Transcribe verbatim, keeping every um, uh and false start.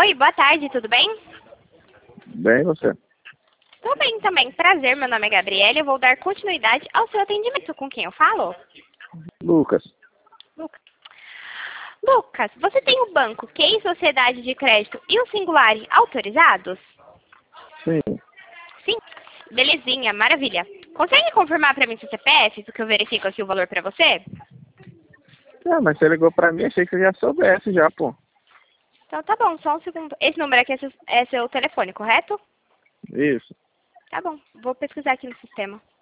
Oi, boa tarde, tudo bem? Bem, você? Tudo bem também. Prazer, meu nome é Gabriela e eu vou dar continuidade ao seu atendimento. Com quem eu falo? Lucas. Lucas. Lucas, você tem o banco Q I Sociedade de Crédito e o Singular autorizados? Sim. Sim? Belezinha, maravilha. Consegue confirmar para mim seu C P F, porque eu verifico aqui o valor para você? Ah, mas você ligou pra mim, achei que você já soubesse já, pô. Então tá bom, só um segundo. Esse número aqui é seu, é seu telefone, correto? Isso. Tá bom, vou pesquisar aqui no sistema.